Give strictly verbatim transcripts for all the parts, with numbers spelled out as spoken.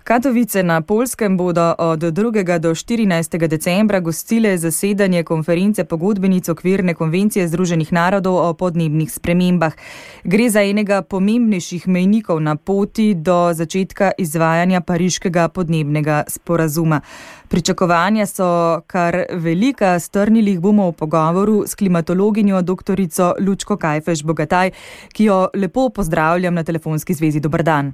Katovice na Poljskem bodo od drugega do štirinajstega decembra gostile zasedanje konference pogodbenic okvirne konvencije Združenih narodov o podnebnih spremembah. Gre za enega pomembnejših mejnikov na poti do začetka izvajanja Pariškega podnebnega sporazuma. Pričakovanja so kar velika, strnili jih bomo v pogovoru s klimatologinjo doktorico Lučko Kajfež Bogataj, ki jo lepo pozdravljam na telefonski zvezi. Dober dan.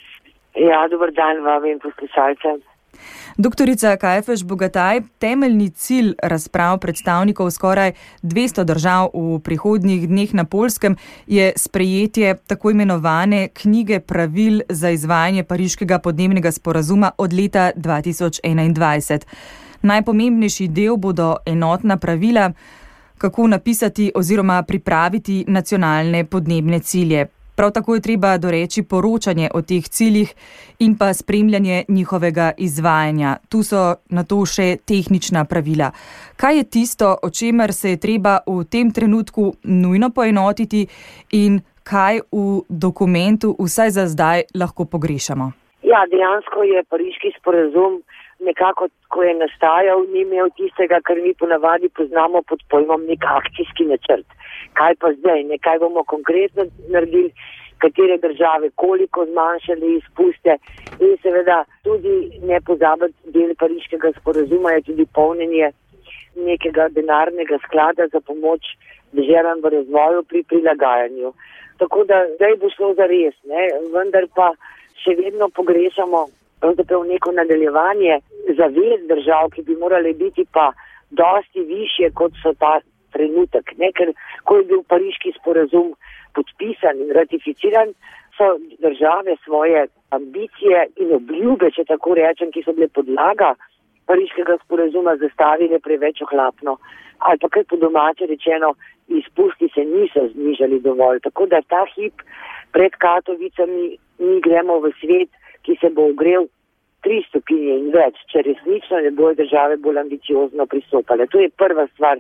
Ja, dober dan vam in poslušalcem. Doktorica Kajfež Bogataj, temeljni cilj razprav predstavnikov skoraj dvesto držav v prihodnjih dneh na Poljskem je sprejetje tako imenovane knjige pravil za izvajanje Pariškega podnebnega sporazuma od leta dva tisoč enaindvajset. Najpomembnejši del bodo enotna pravila, kako napisati oziroma pripraviti nacionalne podnebne cilje. Prav tako je treba doreči poročanje o teh ciljih in pa spremljanje njihovega izvajanja. Tu so na to še tehnična pravila. Kaj je tisto, o čemer se je treba v tem trenutku nujno poenotiti in kaj v dokumentu vsaj za zdaj lahko pogrešamo? Ja, dejansko je Pariški sporazum nekako, ko je nastajal, ni imel tistega, kar mi ponavadi poznamo pod pojmom nek akcijski načrt. Kaj pa zdaj, ne, kaj bomo konkretno naredili, katere države, koliko zmanjšali izpuste in seveda tudi ne pozabiti del Pariškega sporazuma je tudi polnjenje nekega denarnega sklada za pomoč deželam v razvoju pri prilagajanju. Tako da zdaj bo šlo za res, ne, vendar pa še vedno pogrešamo pravzaprav neko nadaljevanje zavez držav, ki bi morale biti pa dosti višje, kot so ta trenutek, ne, ker ko je bil Pariški sporazum podpisan in ratificiran, so države svoje ambicije in obljube, če tako rečem, ki so bile podlaga Pariškega sporazuma, zastavile preveč ohlapno. Ali pa kaj po domače rečeno, izpusti se niso znižali dovolj. Tako da ta hip pred Katovicami mi gremo v svet, ki se bo ogrel tri stopinje in več, če resnično ne bojo države bolj ambiciozno pristopale. To je prva stvar.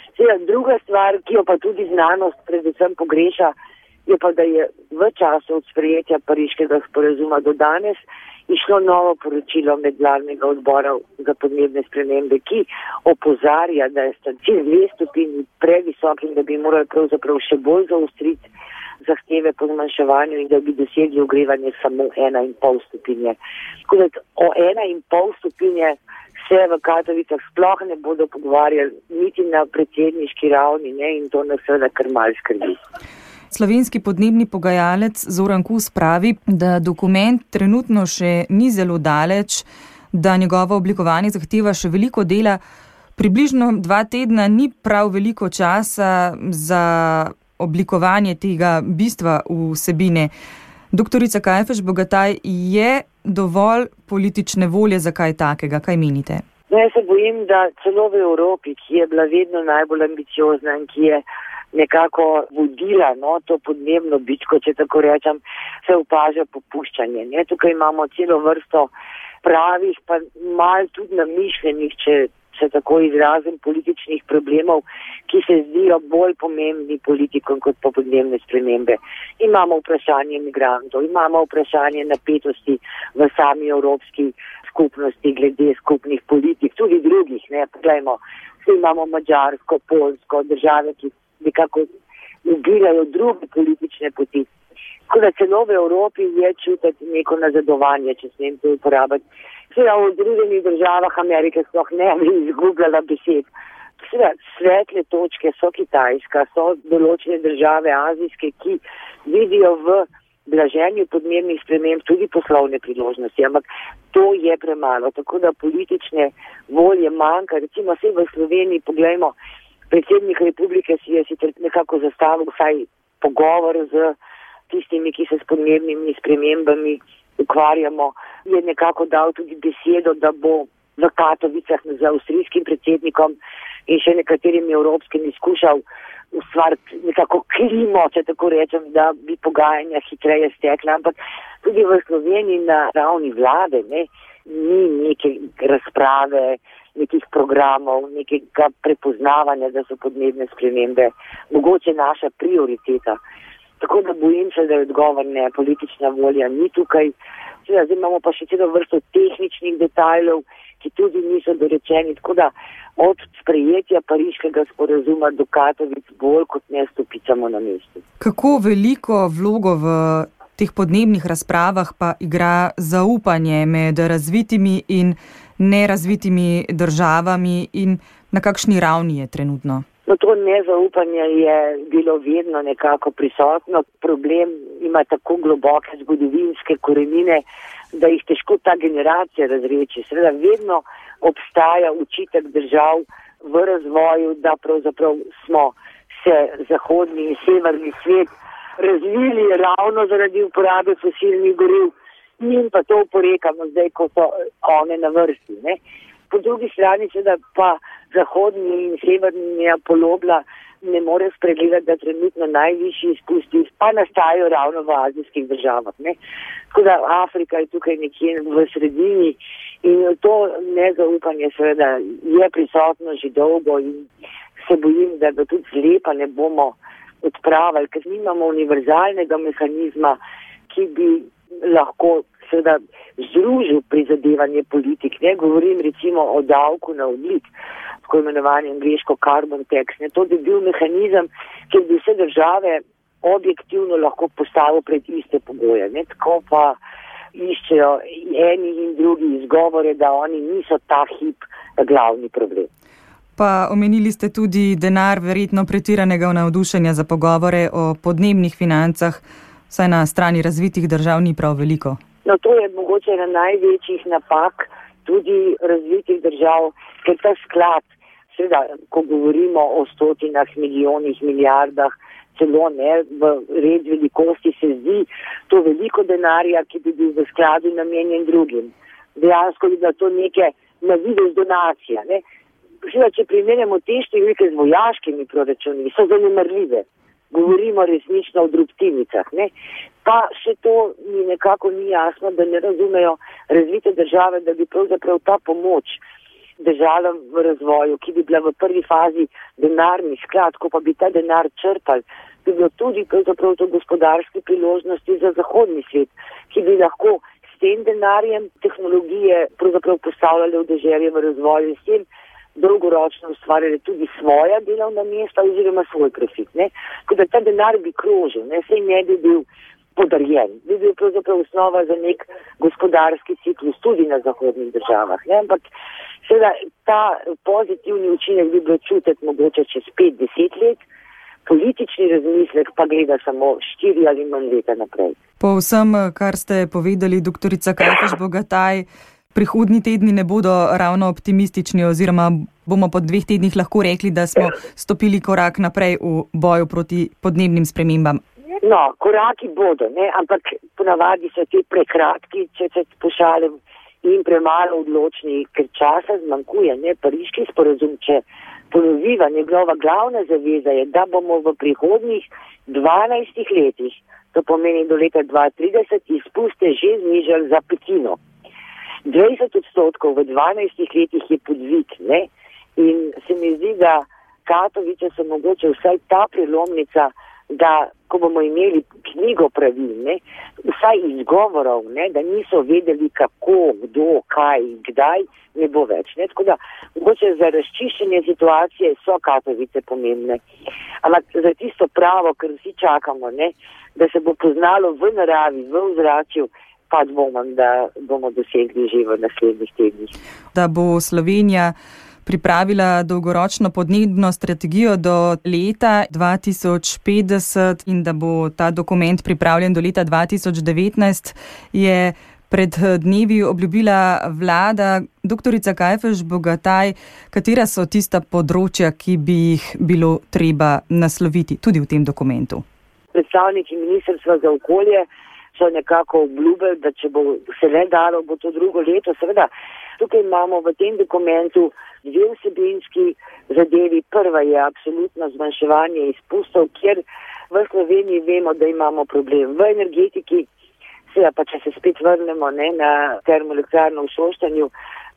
Druga stvar, ki jo pa tudi znanost predvsem pogreša, je pa, da je v času od sprejetja Pariškega sporazuma do danes išlo novo poročilo medvladnega odbora za podnebne spremembe, ki opozarja, da je cilj dve stopinji previsok in da bi morali pravzaprav še bolj zaostriti zahteve po zmanjševanju in da bi dosegli ogrevanje samo ena in pol stopinje. Tako da o ena in pol stopinje se v Katovicah sploh ne bodo pogovarjali niti na predsedniški ravni, ne, in to nas seveda kar malo skrbi. Slovenski podnebni pogajalec Zoran Kus pravi, da dokument trenutno še ni zelo daleč, da njegovo oblikovanje zahteva še veliko dela. Približno dva tedna ni prav veliko časa za oblikovanje tega bistva vsebine. Doktorica Kajfež Bogataj, je dovolj politične volje za kaj takega? Kaj menite? No, jaz se bojim, da celo v Evropi, ki je bila vedno najbolj ambiciozna in ki je nekako vodila no, to podnebno bitko, če tako rečem, se opaža popuščanje. Ne? Tukaj imamo celo vrsto pravih, pa malo tudi namišljenih, če se tako izrazim, političnih problemov, ki se zdijo bolj pomembni politikom kot pa podnebne spremembe. Imamo vprašanje migrantov, imamo vprašanje napetosti v sami evropski skupnosti glede skupnih politik, tudi drugih, ne, poglejmo, vsi imamo Madžarsko, Poljsko, države, ki nekako ubirajo druge politične poti. Tako da celo v Evropi je čutiti neko nazadovanje, če smem to uporabiti. Seveda v drugih državah Amerike sploh ne bi izgubljala besed. Seveda svetle točke so Kitajska, so določene države azijske, ki vidijo v blaženju podnebnih sprememb tudi poslovne priložnosti, ampak to je premalo. Tako da politične volje manjka. Recimo vse v Sloveniji, poglejmo, predsednik republike si je sicer nekako zastavil vsaj pogovor z tistimi, ki se s podnebnimi spremembami ukvarjamo, je nekako dal tudi besedo, da bo v Katovicah z avstrijskim predsednikom in še nekaterimi evropskimi skušal ustvariti nekako klimo, če tako rečem, da bi pogajanja hitreje stekla, ampak tudi v Sloveniji na ravni vlade ne, ni neke razprave, nekih programov, nekega prepoznavanja, da so podnebne spremembe mogoče naša prioriteta. Tako da bojim se, da je odgovor ne, politična volja ni tukaj. Seveda, zdaj imamo pa še celo vrsto tehničnih detajlov, ki tudi niso dorečeni, tako da od sprejetja pariškega sporazuma do Katovic bolj kot ne stopicamo na mestu. Kako veliko vlogo v teh podnebnih razpravah pa igra zaupanje med razvitimi in nerazvitimi državami in na kakšni ravni je trenutno? No, to nezaupanje je bilo vedno nekako prisotno. Problem ima tako globoke zgodovinske korenine, da jih težko ta generacija razreči. Seveda vedno obstaja učitek držav v razvoju, da pravzaprav smo se zahodni in severni svet razvili ravno zaradi uporabe fosilnih goriv. In pa to oporekamo zdaj, ko so one na vrsti, ne. Po drugi strani seveda pa zahodni in severni polobla ne more spregledati, da trenutno najvišji izpusti pa nastajajo ravno v azijskih državah. Ne? Tako da Afrika je tukaj nekje v sredini in to nezaupanje seveda je prisotno že dolgo in se bojim, da ga tudi zlepa ne bomo odpravili, ker nimamo univerzalnega mehanizma, ki bi lahko seveda združil prizadevanje politik. Ne govorim recimo o davku na ogljik, tako imenovani angleško carbon tax. Ne, to bi bil mehanizem, ki bi vse države objektivno lahko postavil pred iste pogoje. Ne, tako pa iščejo eni in drugi izgovore, da oni niso ta hip glavni problem. Pa omenili ste tudi denar verjetno pretiranega navdušenja za pogovore o podnebnih financah, saj na strani razvitih držav ni prav veliko. No, to je mogoče ena največjih napak tudi razvitih držav, ker ta sklad, seveda, ko govorimo o stotinah, milijonih, milijardah, celo ne, v red velikosti se zdi to veliko denarja, ki bi bil v skladu namenjen drugim. Dejansko je da to neke navidez donacija. Ne. Seveda, če primerjamo te številke z vojaškimi proračuni, so zanemarljive. Govorimo resnično o drobtinicah, ne. Pa še to mi nekako ni jasno, da ne razumejo razvite države, da bi pravzaprav ta pomoč državam v razvoju, ki bi bila v prvi fazi denarni sklad, ko pa bi ta denar črpali, bi bilo tudi pravzaprav to gospodarske priložnosti za zahodni svet, ki bi lahko s tem denarjem tehnologije pravzaprav postavljali v deželje v razvoju in s tem dolgoročno ustvarjali tudi svoja delovna mesta oziroma svoj profit. Ne? Tako da ta denar bi krožil, ne? Sej ne bi bil podarjen, bi bil pravzaprav osnova za nek gospodarski ciklus tudi na zahodnih državah. Ne? Ampak seveda ta pozitivni učinek bi bilo čutiti mogoče čez pet, deset let, politični razmislek pa gleda samo štiri ali manj leta naprej. Po vsem, kar ste povedali, doktorica Kajfež Bogataj, prihodnji tedni ne bodo ravno optimistični oziroma bomo po dveh tednih lahko rekli, da smo stopili korak naprej v boju proti podnebnim spremembam. No, koraki bodo, ne, ampak ponavadi so te prekratki, če se pošalim, in premalo odločni, ker časa zmanjkuje. Ne, pariški sporazum, če ponoviva, njegova glavna zaveza je, da bomo v prihodnjih dvanajstih letih, to pomeni do leta dva tisoč trideset, izpuste že znižali za petino. dvajset odstotkov v dvanajstih letih je podvig, ne? In se mi zdi, da Katovice so mogoče vsaj ta prelomnica, da ko bomo imeli knjigo pravil, ne? Vsaj izgovorov, ne? Da niso vedeli kako, kdo, kaj, kdaj, ne bo več. Ne? Tako da mogoče za razčiščenje situacije so Katovice pomembne. Ampak za tisto pravo, kar vsi čakamo, ne? Da se bo poznalo v naravi, v ozračju, pa dvomim, da bomo dosegli že v naslednjih tednih. Da bo Slovenija pripravila dolgoročno podnebno strategijo do leta dva tisoč petdeset in da bo ta dokument pripravljen do leta dva tisoč devetnajst, je pred dnevi obljubila vlada. Doktorica Kajfež Bogataj, katera so tista področja, ki bi jih bilo treba nasloviti tudi v tem dokumentu? Predstavniki Ministrstva za okolje so nekako obljubili, da če bo se le dalo, bo to drugo leto. Seveda, tukaj imamo v tem dokumentu dve vsebinski zadevi. Prva je absolutno zmanjševanje izpustov, kjer v Sloveniji vemo, da imamo problem v energetiki. Seveda pa, če se spet vrnemo ne, na termoelektrarno v Šoštanju,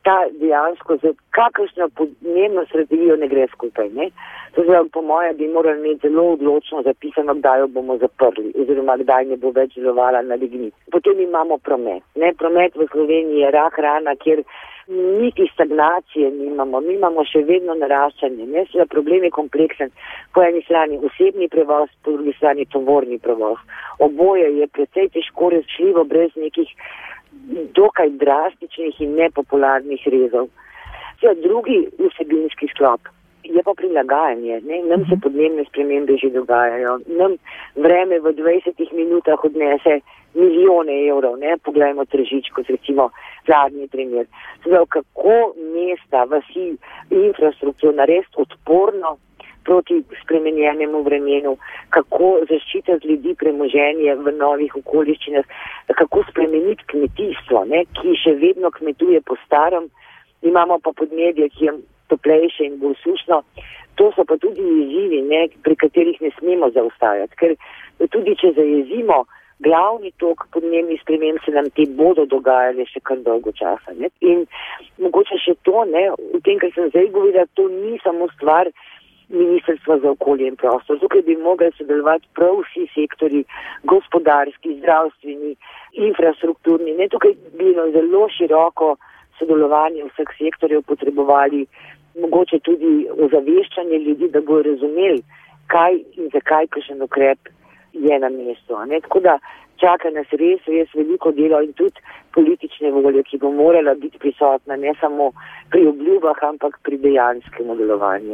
ta dejansko z kakršno podnebno strategijo ne gre skupaj. Ne? To zdaj, po mojem, bi morali imeti zelo odločno zapisano, kdaj jo bomo zaprli oziroma kdaj ne bo več delovala na lignit. Potem imamo promet. Ne? Promet v Sloveniji je rak rana, kjer niti stagnacije nimamo, mi imamo še vedno naraščanje. Ne? Seveda problem je kompleksen. Po eni strani osebni prevoz, po drugi strani tovorni prevoz. Oboje je precej težko rešljivo brez nekih dokaj drastičnih in nepopularnih rezov. Seveda drugi vsebinski sklop je pa prilagajanje. Ne? Nam se podnebne spremembe že dogajajo. Nam vreme v dvajsetih minutah odnese milijone evrov. Ne? Poglejmo Tržič, kot recimo zadnji primer. Seveda, kako mesta, vasi, infrastrukturo narediti odporno proti spremenjenemu vremenu, kako zaščititi ljudi premoženje v novih okoliščinah, kako spremeniti kmetijstvo, ne? Ki še vedno kmetuje po starem, imamo pa podnebje, ki je toplejše in bolj sušno. To so pa tudi izzivi, ne? Pri katerih ne smemo zaostajati, ker tudi če zajezimo glavni tok podnebnih sprememb, se nam te bodo dogajale še kar dolgo časa. Ne? In mogoče še to, ne, v tem, kar sem zdaj govorila, to ni samo stvar Ministrstva za okolje in prostor. Tukaj bi mogli sodelovati prav vsi sektori, gospodarski, zdravstveni, infrastrukturni. Ne? Tukaj bi zelo široko sodelovanje vseh sektorjev potrebovali, mogoče tudi ozaveščanje ljudi, da bodo razumeli, kaj in zakaj kakšen ukrep je na mestu. Ne? Tako da čaka nas res, res veliko delo in tudi politične volje, ki bo morala biti prisotna ne samo pri obljubah, ampak pri dejanskem delovanju.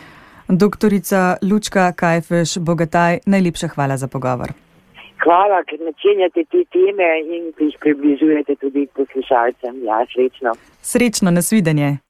Doktorica Lučka Kajfež Bogataj, najlepša hvala za pogovor. Hvala, ker načenjate te teme in jih približujete tudi poslušalcem. Ja, srečno. Srečno, nasvidenje.